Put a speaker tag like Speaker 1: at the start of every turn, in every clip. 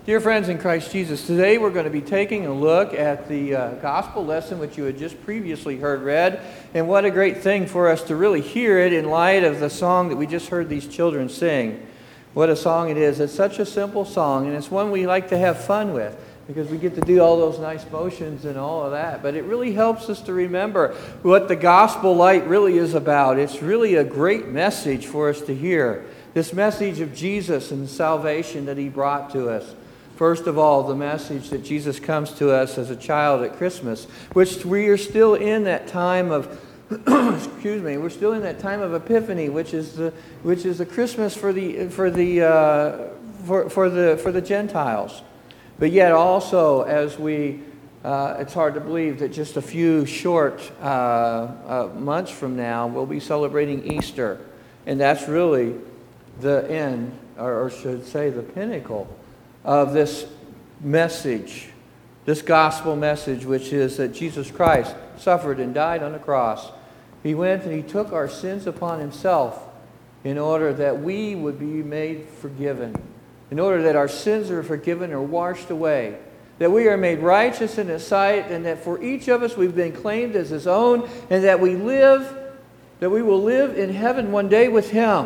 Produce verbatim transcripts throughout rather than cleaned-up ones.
Speaker 1: Dear friends in Christ Jesus, today we're going to be taking a look at the uh, gospel lesson which you had just previously heard read. And what a great thing for us to really hear it in light of the song that we just heard these children sing. What a song it is. It's such a simple song, and it's one we like to have fun with because we get to do all those nice motions and all of that. But it really helps us to remember what the gospel light really is about. It's really a great message for us to hear. This message of Jesus and the salvation that He brought to us. First of all, the message that Jesus comes to us as a child at Christmas, which we are still in that time of, excuse me, we're still in that time of Epiphany, which is the which is the Christmas for the for the uh, for for the for the Gentiles. But yet also, as we, uh, it's hard to believe that just a few short uh, uh, months from now we'll be celebrating Easter, and that's really the end, or, or should say, the pinnacle of this message, this gospel message, which is that Jesus Christ suffered and died on the cross. He went and He took our sins upon Himself in order that we would be made forgiven, in order that our sins are forgiven or washed away, that we are made righteous in His sight, and that for each of us we've been claimed as His own, and that we live, that we will live in heaven one day with Him.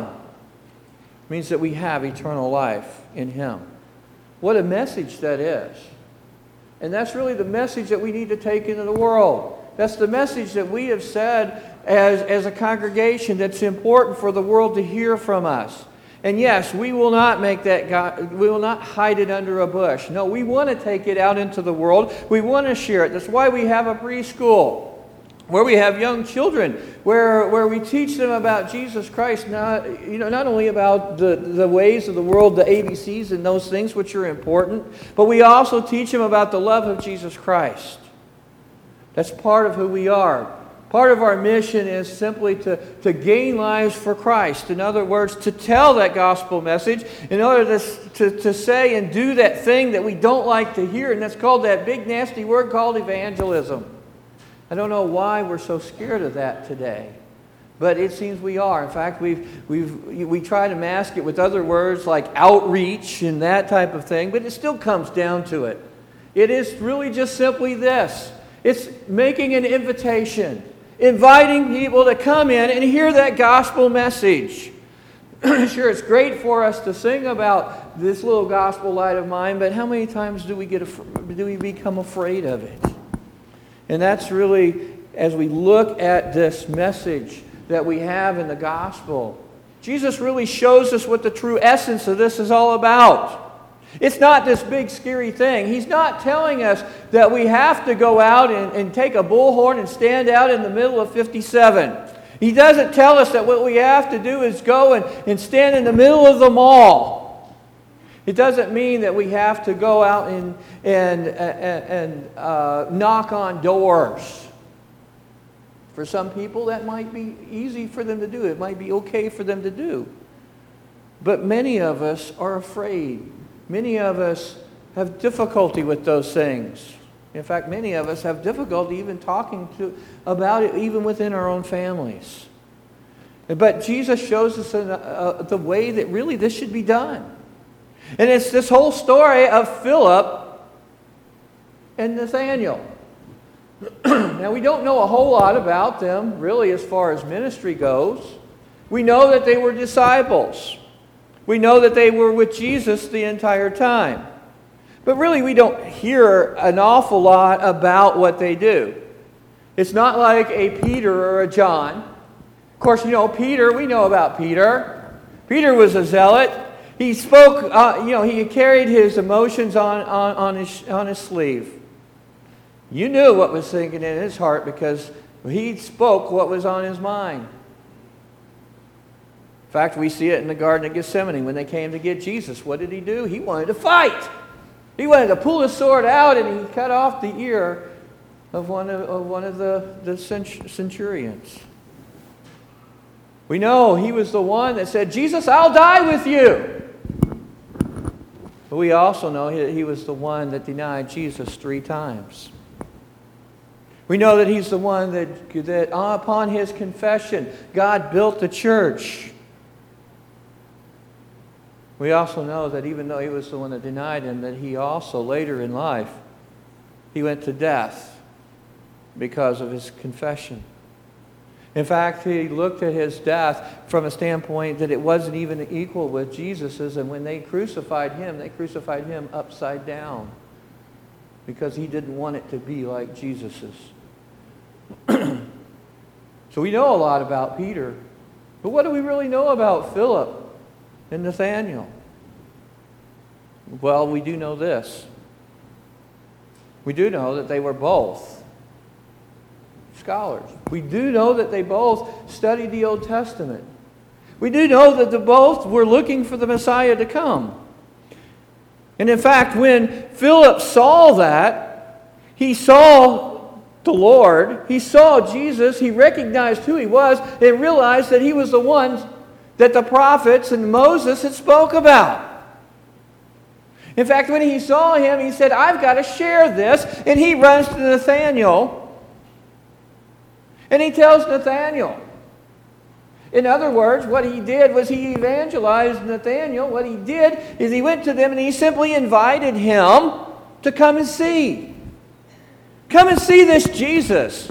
Speaker 1: It means that we have eternal life in Him. What a message that is. And that's really the message that we need to take into the world. That's the message that we have said as, as a congregation that's important for the world to hear from us. And yes, we will not make that, God, we will not hide it under a bush. No, we want to take it out into the world. We want to share it. That's why we have a preschool, where we have young children, where, where we teach them about Jesus Christ, not, you know, not only about the, the ways of the world, the A B Cs and those things which are important, but we also teach them about the love of Jesus Christ. That's part of who we are. Part of our mission is simply to, to gain lives for Christ. In other words, to tell that gospel message in order to, to, to say and do that thing that we don't like to hear, and that's called that big nasty word called evangelism. I don't know why we're so scared of that today, but it seems we are. In fact, we've, we've, we try to mask it with other words like outreach and that type of thing, but it still comes down to it. It is really just simply this. It's making an invitation, inviting people to come in and hear that gospel message. Sure, it's great for us to sing about this little gospel light of mine, but how many times do we get af- do we become afraid of it? And that's really, as we look at this message that we have in the gospel, Jesus really shows us what the true essence of this is all about. It's not this big scary thing. He's not telling us that we have to go out and, and take a bullhorn and stand out in the middle of fifty-seven. He doesn't tell us that what we have to do is go and, and stand in the middle of the mall. It doesn't mean that we have to go out and, and, and, and uh, knock on doors. For some people, that might be easy for them to do. It might be okay for them to do. But many of us are afraid. Many of us have difficulty with those things. In fact, many of us have difficulty even talking to, about it, even within our own families. But Jesus shows us a, a, the way that really this should be done. And it's this whole story of Philip and Nathaniel. Now, we don't know a whole lot about them, really, as far as ministry goes. We know that they were disciples. We know that they were with Jesus the entire time. But really, we don't hear an awful lot about what they do. It's not like a Peter or a John. Of course, you know, Peter, we know about Peter. Peter was a zealot. He spoke, uh, you know, he carried his emotions on, on, on, his, on his sleeve. You knew what was thinking in his heart because he spoke what was on his mind. In fact, we see it in the Garden of Gethsemane when they came to get Jesus. What did he do? He wanted to fight. He wanted to pull his sword out and he cut off the ear of one of, of, one of the, the centurions. We know he was the one that said, Jesus, I'll die with you. But we also know he, he was the one that denied Jesus three times. We know that he's the one that, that upon his confession, God built the church. We also know that even though he was the one that denied him, that he also later in life, he went to death because of his confession. In fact, he looked at his death from a standpoint that it wasn't even equal with Jesus's, and when they crucified him, they crucified him upside down because he didn't want it to be like Jesus's. So we know a lot about Peter, but what do we really know about Philip and Nathanael? Well, we do know this. We do know that they were both scholars. We do know that they both studied the Old Testament. We do know that they both were looking for the Messiah to come. And in fact, when Philip saw that, he saw the Lord, he saw Jesus, he recognized who he was, and realized that he was the one that the prophets and Moses had spoke about. In fact, when he saw him, he said, I've got to share this. And he runs to Nathanael, and he tells Nathanael. In other words, what he did was he evangelized Nathanael. What he did is he went to them and he simply invited him to come and see. Come and see this Jesus.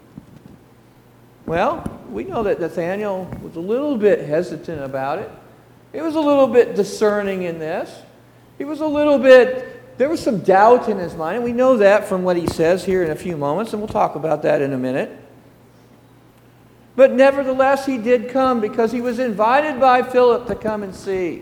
Speaker 1: Well, we know that Nathanael was a little bit hesitant about it. He was a little bit discerning in this. He was a little bit, there was some doubt in his mind, and we know that from what he says here in a few moments, and we'll talk about that in a minute. But nevertheless, he did come because he was invited by Philip to come and see.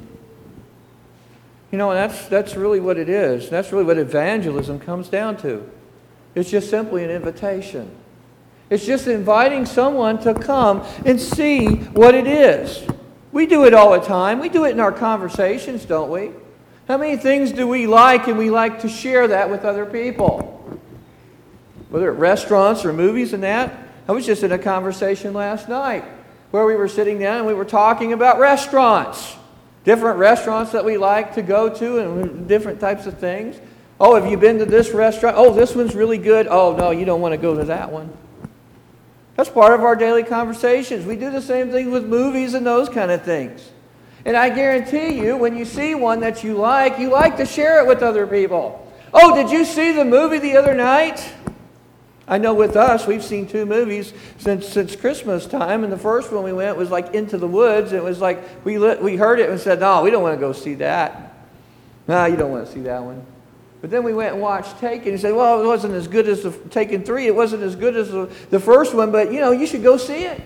Speaker 1: You know, and that's, that's really what it is. That's really what evangelism comes down to. It's just simply an invitation. It's just inviting someone to come and see what it is. We do it all the time. We do it in our conversations, don't we? How many things do we like and we like to share that with other people? Whether at restaurants or movies and that. I was just in a conversation last night where we were sitting down and we were talking about restaurants. Different restaurants that we like to go to and different types of things. Oh, have you been to this restaurant? Oh, this one's really good. Oh, no, you don't want to go to that one. That's part of our daily conversations. We do the same thing with movies and those kind of things. And I guarantee you, when you see one that you like, you like to share it with other people. Oh, did you see the movie the other night? I know with us, we've seen two movies since since Christmas time, and the first one we went was like Into the Woods. It was like we lit, we heard it and said, no, we don't want to go see that. No, you don't want to see that one. But then we went and watched Taken and said, well, it wasn't as good as the Taken three. It wasn't as good as the, the first one, but, you know, you should go see it.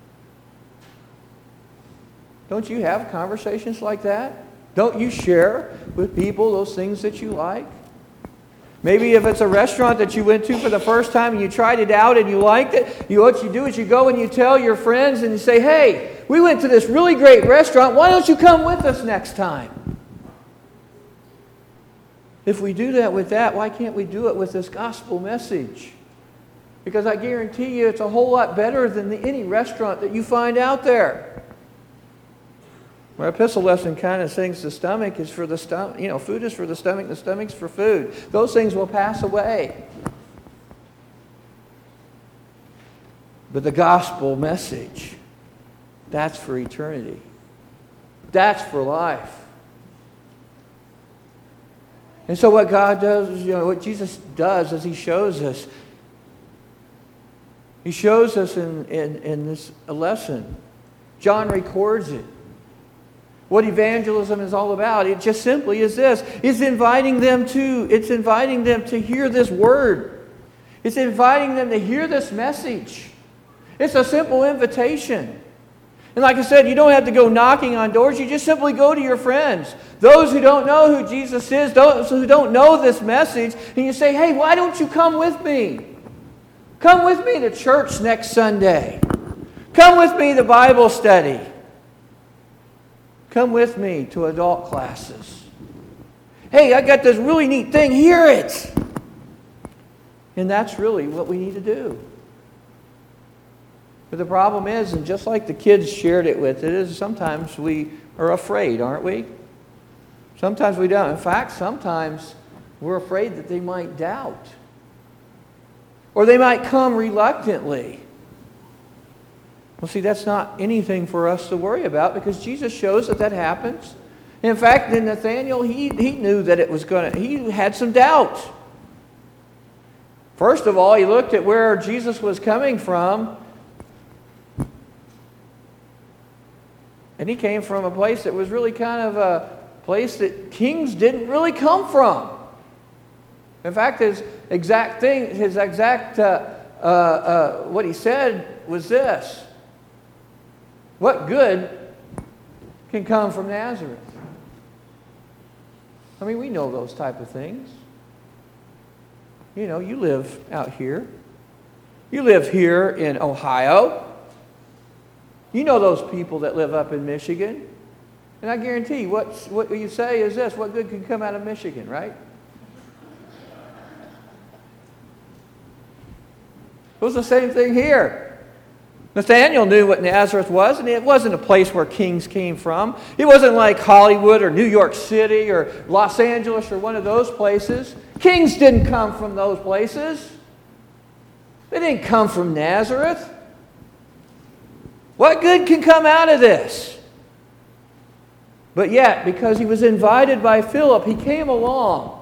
Speaker 1: Don't you have conversations like that? Don't you share with people those things that you like? Maybe if it's a restaurant that you went to for the first time and you tried it out and you liked it, you, what you do is you go and you tell your friends and you say, hey, we went to this really great restaurant. Why don't you come with us next time? If we do that with that, why can't we do it with this gospel message? Because I guarantee you it's a whole lot better than the, any restaurant that you find out there. Our epistle lesson kind of sings the stomach is for the stomach. You know, food is for the stomach, the stomach's for food. Those things will pass away. But the gospel message, that's for eternity. That's for life. And so what God does, you know, what Jesus does is He shows us. He shows us in, in, in this lesson. John records it. What evangelism is all about, it just simply is this. It's inviting them to, it's inviting them to hear this word. It's inviting them to hear this message. It's a simple invitation. And like I said, you don't have to go knocking on doors. You just simply go to your friends. Those who don't know who Jesus is, those who don't know this message, and you say, hey, why don't you come with me? Come with me to church next Sunday. Come with me to Bible study. Come with me to adult classes. Hey, I got this really neat thing. Hear it. And that's really what we need to do. But the problem is, and just like the kids shared it with, it is sometimes we are afraid, aren't we? Sometimes we don't. In fact, sometimes we're afraid that they might doubt. Or they might come reluctantly. Well, see, that's not anything for us to worry about because Jesus shows that that happens. In fact, then Nathanael, he, he knew that it was going to, he had some doubt. First of all, he looked at where Jesus was coming from. And he came from a place that was really kind of a place that kings didn't really come from. In fact, his exact thing, his exact, uh, uh, uh, what he said was this: what good can come from Nazareth? I mean, we know those type of things. You know, you live out here. You live here in Ohio. You know those people that live up in Michigan. And I guarantee you, what, what you say is this: what good can come out of Michigan, right? It was the same thing here. Nathanael knew what Nazareth was, and it wasn't a place where kings came from. It wasn't like Hollywood or New York City or Los Angeles or one of those places. Kings didn't come from those places. They didn't come from Nazareth. What good can come out of this? But yet, because he was invited by Philip, he came along.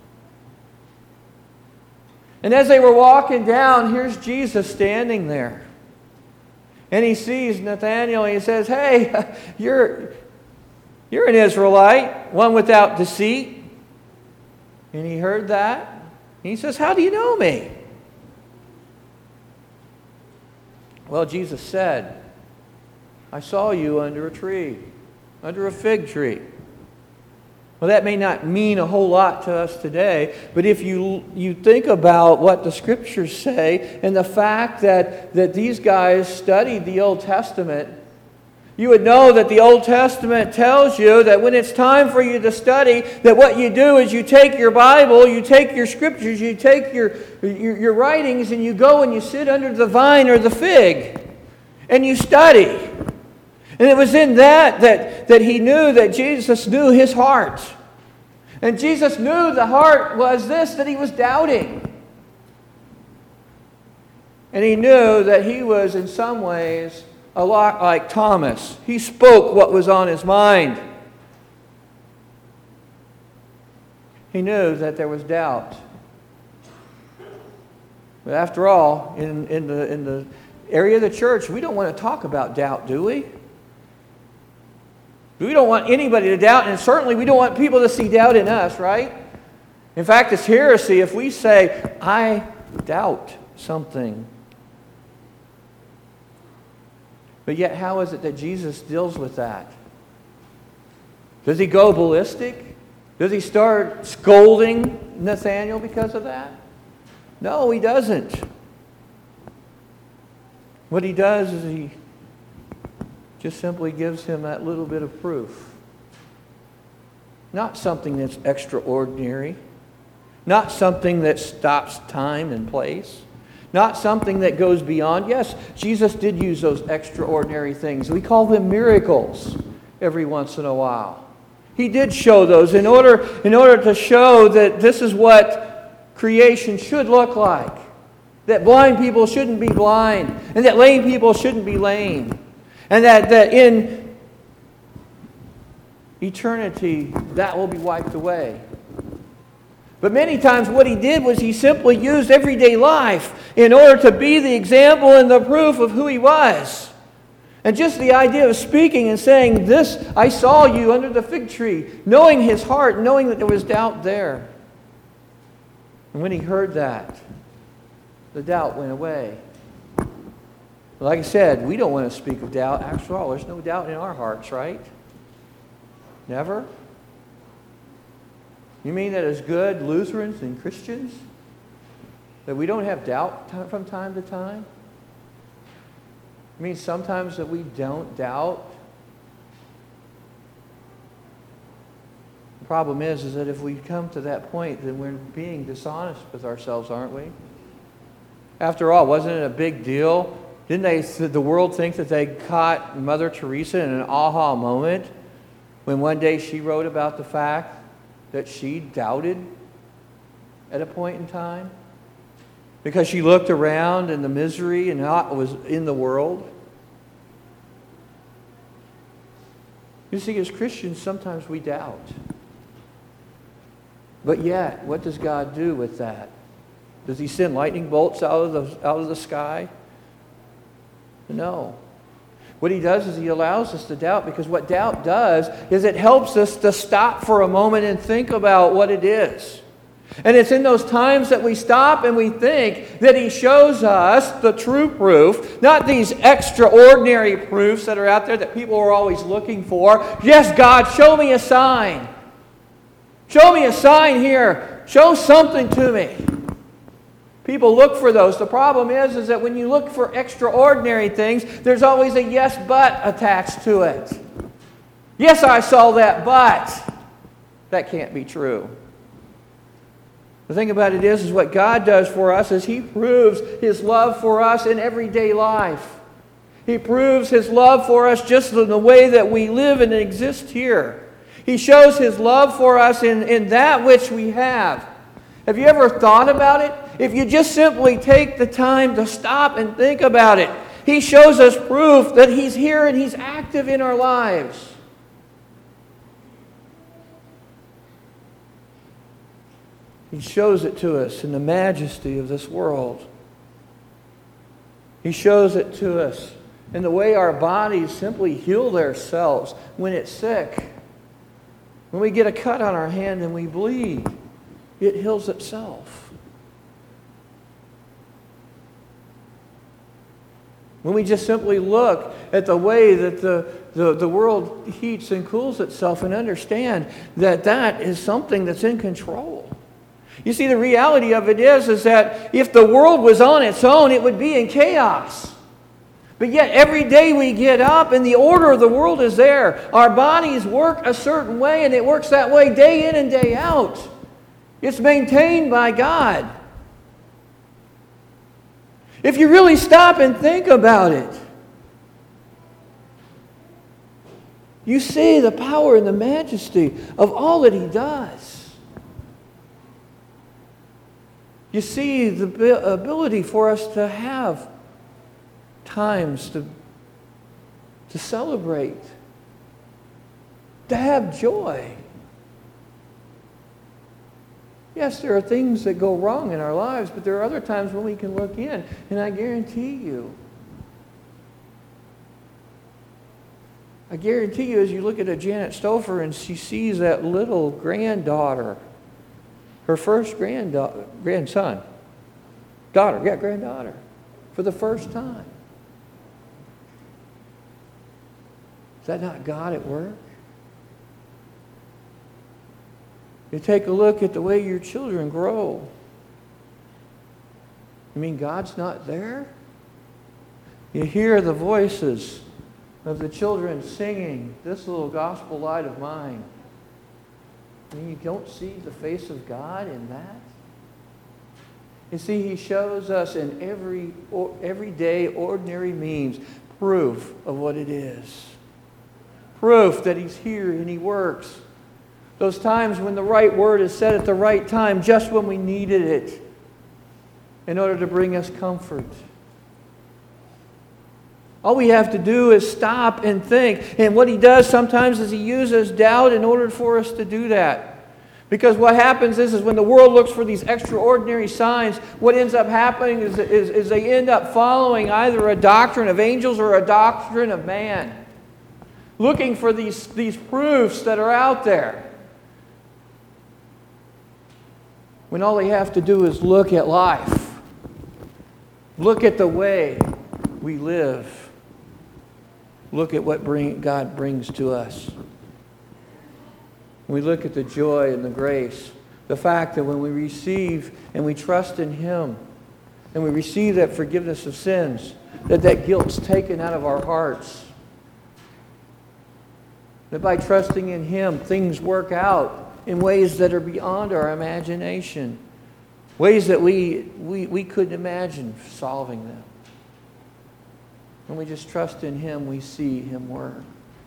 Speaker 1: And as they were walking down, here's Jesus standing there. And he sees Nathanael and he says, "Hey, you're, you're an Israelite, one without deceit." And he heard that. And he says, "How do you know me?" Well, Jesus said, "I saw you under a tree, under a fig tree." Well, that may not mean a whole lot to us today, but if you you think about what the Scriptures say and the fact that, that these guys studied the Old Testament, you would know that the Old Testament tells you that when it's time for you to study, that what you do is you take your Bible, you take your Scriptures, you take your, your, your writings, and you go and you sit under the vine or the fig, and you study. And it was in that, that that he knew that Jesus knew his heart. And Jesus knew the heart was this, that he was doubting. And he knew that he was in some ways a lot like Thomas. He spoke what was on his mind. He knew that there was doubt. But after all, in, in, the, in the area of the church, we don't want to talk about doubt, do we? We don't want anybody to doubt, and certainly we don't want people to see doubt in us, right? In fact, it's heresy if we say, "I doubt something." But yet, how is it that Jesus deals with that? Does he go ballistic? Does he start scolding Nathanael because of that? No, he doesn't. What he does is he just simply gives him that little bit of proof. Not something that's extraordinary. Not something that stops time and place. Not something that goes beyond. Yes, Jesus did use those extraordinary things. We call them miracles every once in a while. He did show those in order, in order to show that this is what creation should look like. That blind people shouldn't be blind. And that lame people shouldn't be lame. And that, that in eternity, that will be wiped away. But many times what he did was he simply used everyday life in order to be the example and the proof of who he was. And just the idea of speaking and saying, "This, I saw you under the fig tree," knowing his heart, knowing that there was doubt there. And when he heard that, the doubt went away. Like I said, we don't want to speak of doubt. After all, there's no doubt in our hearts, right? Never? You mean that as good Lutherans and Christians, that we don't have doubt from time to time? You mean sometimes that we don't doubt? The problem is, is that if we come to that point, then we're being dishonest with ourselves, aren't we? After all, wasn't it a big deal? Didn't they, the world think that they caught Mother Teresa in an aha moment when one day she wrote about the fact that she doubted at a point in time? Because she looked around and the misery and what was in the world. You see, as Christians, sometimes we doubt. But yet, what does God do with that? Does He send lightning bolts out of the, out of the sky? No. What He does is He allows us to doubt, because what doubt does is it helps us to stop for a moment and think about what it is. And it's in those times that we stop and we think that He shows us the true proof, not these extraordinary proofs that are out there that people are always looking for. Yes, God, show me a sign. Show me a sign here. Show something to me. People look for those. The problem is, is that when you look for extraordinary things, there's always a yes, but attached to it. Yes, I saw that, but that can't be true. The thing about it is, is what God does for us is He proves His love for us in everyday life. He proves His love for us just in the way that we live and exist here. He shows His love for us in, in that which we have. Have you ever thought about it? If you just simply take the time to stop and think about it, He shows us proof that He's here and He's active in our lives. He shows it to us in the majesty of this world. He shows it to us in the way our bodies simply heal themselves when it's sick. When we get a cut on our hand and we bleed, it heals itself. When we just simply look at the way that the, the, the world heats and cools itself and understand that that is something that's in control. You see, the reality of it is, is that if the world was on its own, it would be in chaos. But yet every day we get up and the order of the world is there. Our bodies work a certain way, and it works that way day in and day out. It's maintained by God. If you really stop and think about it, you see the power and the majesty of all that He does. You see the ability for us to have times to, to celebrate, to have joy. Yes, there are things that go wrong in our lives, but there are other times when we can look in, and I guarantee you, I guarantee you as you look at a Janet Stouffer and she sees that little granddaughter, her first granddaughter, grandson, daughter, yeah, granddaughter, for the first time. Is that not God at work? You take a look at the way your children grow. You mean God's not there? You hear the voices of the children singing, "This little gospel light of mine." I mean, you don't see the face of God in that? You see, He shows us in every everyday, ordinary means proof of what it is. Proof that He's here and He works. Those times when the right word is said at the right time, just when we needed it, in order to bring us comfort. All we have to do is stop and think. And what He does sometimes is He uses doubt in order for us to do that. Because what happens is, is when the world looks for these extraordinary signs, what ends up happening is, is, is they end up following either a doctrine of angels or a doctrine of man. Looking for these, these proofs that are out there. When all they have to do is look at life. Look at the way we live. Look at what bring, God brings to us. We look at the joy and the grace. The fact that when we receive and we trust in Him, and we receive that forgiveness of sins, that that guilt's taken out of our hearts. That by trusting in Him, things work out in ways that are beyond our imagination. Ways that we, we, we couldn't imagine solving them. When we just trust in Him, we see Him work.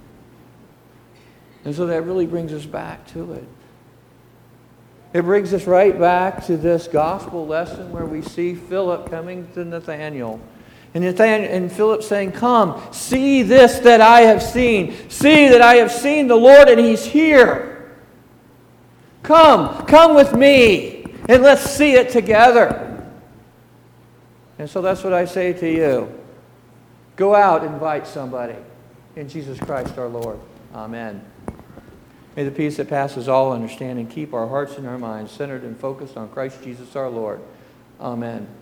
Speaker 1: And so that really brings us back to it. It brings us right back to this gospel lesson where we see Philip coming to Nathanael. And Nathan and Philip saying, come, see this that I have seen. See that I have seen the Lord and He's here. Come, come with me and let's see it together. And so that's what I say to you. Go out and invite somebody in Jesus Christ our Lord. Amen. May the peace that passes all understanding keep our hearts and our minds centered and focused on Christ Jesus our Lord. Amen.